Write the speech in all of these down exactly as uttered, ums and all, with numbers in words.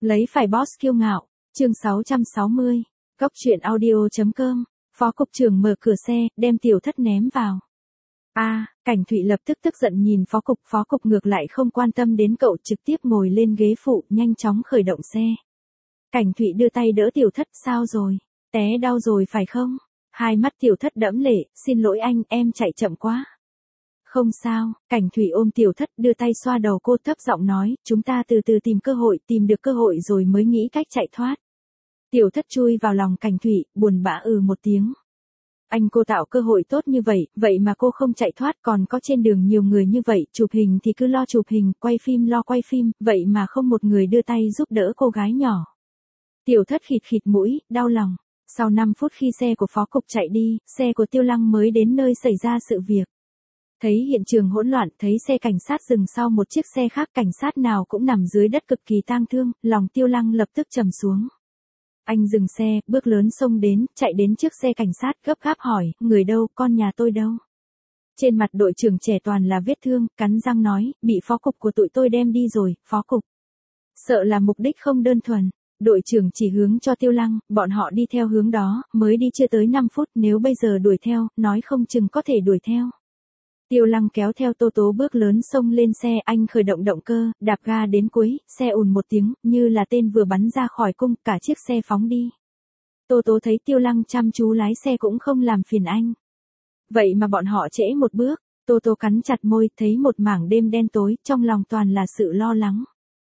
Lấy phải boss kiêu ngạo, chương sáu trăm sáu mươi, Góc truyện audio.com, Phó Cục trưởng mở cửa xe, đem Tiểu Thất ném vào. A, à, Cảnh Thụy lập tức tức giận nhìn Phó Cục, Phó Cục ngược lại không quan tâm đến cậu, trực tiếp ngồi lên ghế phụ, nhanh chóng khởi động xe. Cảnh Thụy đưa tay đỡ Tiểu Thất, sao rồi, té đau rồi phải không? Hai mắt Tiểu Thất đẫm lệ, xin lỗi anh, em chạy chậm quá. Không sao, Cảnh Thụy ôm Tiểu Thất đưa tay xoa đầu cô, thấp giọng nói, chúng ta từ từ tìm cơ hội, tìm được cơ hội rồi mới nghĩ cách chạy thoát. Tiểu Thất chui vào lòng Cảnh Thụy, buồn bã ừ một tiếng. Anh cô tạo cơ hội tốt như vậy, vậy mà cô không chạy thoát, còn có trên đường nhiều người như vậy, chụp hình thì cứ lo chụp hình, quay phim lo quay phim, vậy mà không một người đưa tay giúp đỡ cô gái nhỏ. Tiểu Thất khịt khịt mũi, đau lòng. Sau năm phút khi xe của Phó Cục chạy đi, xe của Tiêu Lăng mới đến nơi xảy ra sự việc. Thấy hiện trường hỗn loạn, thấy xe cảnh sát dừng sau một chiếc xe khác, cảnh sát nào cũng nằm dưới đất cực kỳ tang thương, lòng Tiêu Lăng lập tức trầm xuống. Anh dừng xe, bước lớn xông đến, chạy đến trước xe cảnh sát, gấp gáp hỏi, người đâu, con nhà tôi đâu? Trên mặt đội trưởng trẻ toàn là vết thương, cắn răng nói, bị Phó Cục của tụi tôi đem đi rồi, Phó Cục. Sợ là mục đích không đơn thuần. Đội trưởng chỉ hướng cho Tiêu Lăng, bọn họ đi theo hướng đó, mới đi chưa tới năm phút, nếu bây giờ đuổi theo, nói không chừng có thể đuổi theo. Tiêu Lăng kéo theo Tô Tố bước lớn xông lên xe, anh khởi động động cơ, đạp ga đến cuối, xe ùn một tiếng, như là tên vừa bắn ra khỏi cung, cả chiếc xe phóng đi. Tô Tố thấy Tiêu Lăng chăm chú lái xe cũng không làm phiền anh. Vậy mà bọn họ trễ một bước, Tô Tố cắn chặt môi, thấy một mảng đêm đen tối, trong lòng toàn là sự lo lắng.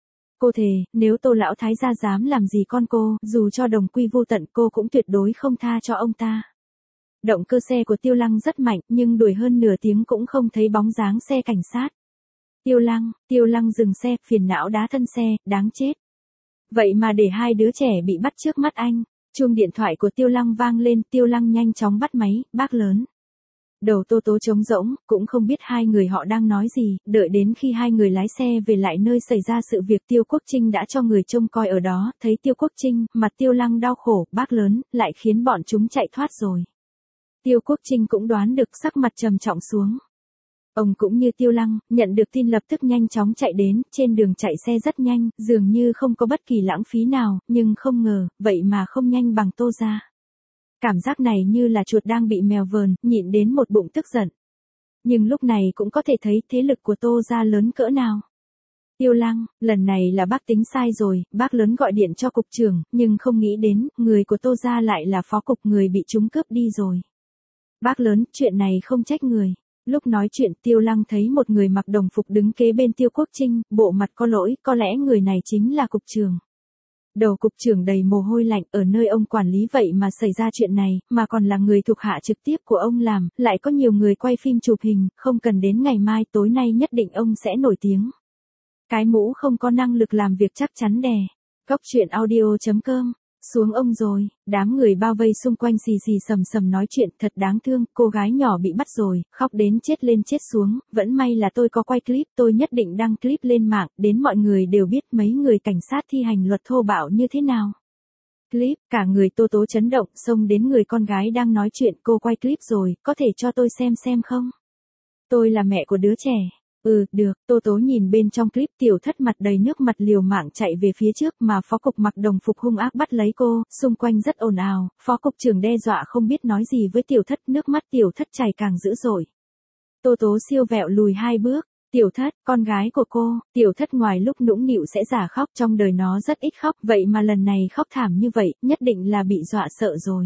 Cô thề, nếu Tô lão thái gia dám làm gì con cô, dù cho đồng quy vô tận cô cũng tuyệt đối không tha cho ông ta. Động cơ xe của Tiêu Lăng rất mạnh, nhưng đuổi hơn nửa tiếng cũng không thấy bóng dáng xe cảnh sát. Tiêu Lăng, Tiêu Lăng dừng xe, phiền não đá thân xe, đáng chết. Vậy mà để hai đứa trẻ bị bắt trước mắt anh. Chuông điện thoại của Tiêu Lăng vang lên, Tiêu Lăng nhanh chóng bắt máy, bác lớn. Đầu Tô Tố trống rỗng, cũng không biết hai người họ đang nói gì, đợi đến khi hai người lái xe về lại nơi xảy ra sự việc, Tiêu Quốc Trinh đã cho người trông coi ở đó, thấy Tiêu Quốc Trinh, mặt Tiêu Lăng đau khổ, bác lớn, lại khiến bọn chúng chạy thoát rồi. Tiêu Quốc Trinh cũng đoán được, sắc mặt trầm trọng xuống. Ông cũng như Tiêu Lăng, nhận được tin lập tức nhanh chóng chạy đến, trên đường chạy xe rất nhanh, dường như không có bất kỳ lãng phí nào, nhưng không ngờ, vậy mà không nhanh bằng Tô gia. Cảm giác này như là chuột đang bị mèo vờn, nhịn đến một bụng tức giận. Nhưng lúc này cũng có thể thấy thế lực của Tô gia lớn cỡ nào. Tiêu Lăng, lần này là bác tính sai rồi, bác lớn gọi điện cho cục trưởng, nhưng không nghĩ đến, người của Tô gia lại là Phó Cục, người bị chúng cướp đi rồi. Bác lớn, chuyện này không trách người. Lúc nói chuyện, Tiêu Lăng thấy một người mặc đồng phục đứng kế bên Tiêu Quốc Trinh, bộ mặt có lỗi, có lẽ người này chính là cục trưởng. Đầu cục trưởng đầy mồ hôi lạnh, ở nơi ông quản lý vậy mà xảy ra chuyện này, mà còn là người thuộc hạ trực tiếp của ông làm, lại có nhiều người quay phim chụp hình, không cần đến ngày mai, tối nay nhất định ông sẽ nổi tiếng. Cái mũ không có năng lực làm việc chắc chắn đè. Góc truyện audio.com. Xuống ông rồi, đám người bao vây xung quanh xì xì sầm sầm nói chuyện, thật đáng thương, cô gái nhỏ bị bắt rồi, khóc đến chết lên chết xuống, vẫn may là tôi có quay clip, tôi nhất định đăng clip lên mạng, đến mọi người đều biết mấy người cảnh sát thi hành luật thô bạo như thế nào. Clip, cả người Tô Tố chấn động, xông đến người con gái đang nói chuyện, cô quay clip rồi, có thể cho tôi xem xem không? Tôi là mẹ của đứa trẻ. Ừ, được, Tô Tố nhìn bên trong clip, Tiểu Thất mặt đầy nước mặt liều mạng chạy về phía trước, mà Phó Cục mặc đồng phục hung ác bắt lấy cô, xung quanh rất ồn ào, Phó Cục trưởng đe dọa không biết nói gì với Tiểu Thất, nước mắt Tiểu Thất chảy càng dữ dội. Tô Tố siêu vẹo lùi hai bước, Tiểu Thất, con gái của cô, Tiểu Thất ngoài lúc nũng nịu sẽ giả khóc, trong đời nó rất ít khóc, vậy mà lần này khóc thảm như vậy, nhất định là bị dọa sợ rồi.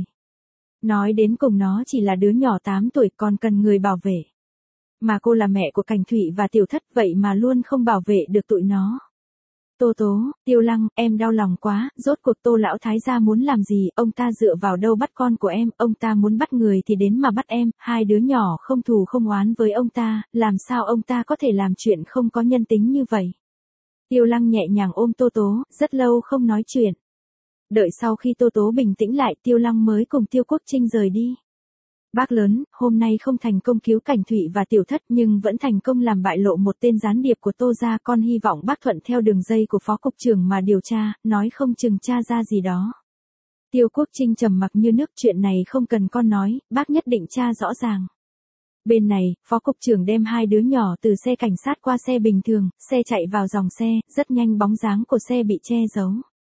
Nói đến cùng nó chỉ là đứa nhỏ tám tuổi, còn cần người bảo vệ. Mà cô là mẹ của Cảnh Thụy và Tiểu Thất, vậy mà luôn không bảo vệ được tụi nó. Tô Tố, Tiêu Lăng, em đau lòng quá, rốt cuộc Tô lão thái gia muốn làm gì, ông ta dựa vào đâu bắt con của em, ông ta muốn bắt người thì đến mà bắt em, hai đứa nhỏ không thù không oán với ông ta, làm sao ông ta có thể làm chuyện không có nhân tính như vậy. Tiêu Lăng nhẹ nhàng ôm Tô Tố, rất lâu không nói chuyện. Đợi sau khi Tô Tố bình tĩnh lại, Tiêu Lăng mới cùng Tiêu Quốc Trinh rời đi. Bác lớn, hôm nay không thành công cứu Cảnh Thụy và Tiểu Thất nhưng vẫn thành công làm bại lộ một tên gián điệp của Tô gia, con hy vọng bác thuận theo đường dây của Phó Cục trưởng mà điều tra, nói không chừng tra ra gì đó. Tiêu Quốc Trinh trầm mặc như nước, chuyện này không cần con nói, bác nhất định tra rõ ràng. Bên này, Phó Cục trưởng đem hai đứa nhỏ từ xe cảnh sát qua xe bình thường, xe chạy vào dòng xe, rất nhanh bóng dáng của xe bị che giấu.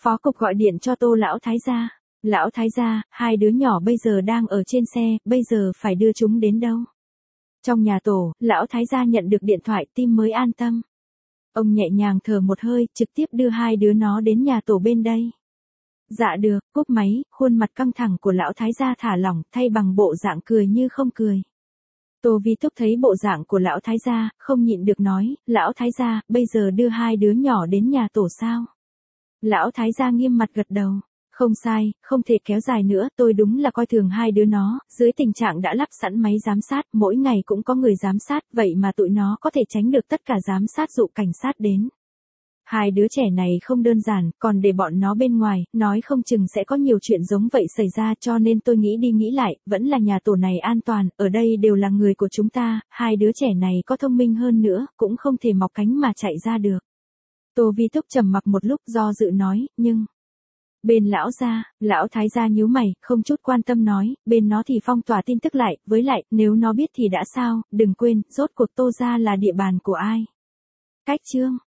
Phó cục gọi điện cho Tô lão thái gia. Lão thái gia, hai đứa nhỏ bây giờ đang ở trên xe, bây giờ phải đưa chúng đến đâu? Trong nhà tổ, lão thái gia nhận được điện thoại tim mới an tâm. Ông nhẹ nhàng thở một hơi, trực tiếp đưa hai đứa nó đến nhà tổ bên đây. Dạ được, cúp máy, khuôn mặt căng thẳng của lão thái gia thả lỏng, thay bằng bộ dạng cười như không cười. Tô Vi Túc thấy bộ dạng của lão thái gia, không nhịn được nói, lão thái gia, bây giờ đưa hai đứa nhỏ đến nhà tổ sao? Lão thái gia nghiêm mặt gật đầu. Không sai, không thể kéo dài nữa, tôi đúng là coi thường hai đứa nó, dưới tình trạng đã lắp sẵn máy giám sát, mỗi ngày cũng có người giám sát, vậy mà tụi nó có thể tránh được tất cả giám sát dụ cảnh sát đến. Hai đứa trẻ này không đơn giản, còn để bọn nó bên ngoài, nói không chừng sẽ có nhiều chuyện giống vậy xảy ra, cho nên tôi nghĩ đi nghĩ lại, vẫn là nhà tổ này an toàn, ở đây đều là người của chúng ta, hai đứa trẻ này có thông minh hơn nữa, cũng không thể mọc cánh mà chạy ra được. Tô Vi Túc trầm mặc một lúc do dự nói, nhưng... Bên lão gia, lão thái gia nhíu mày, không chút quan tâm nói, bên nó thì phong tỏa tin tức lại, với lại, nếu nó biết thì đã sao, đừng quên, rốt cuộc Tô gia là địa bàn của ai. Cách chương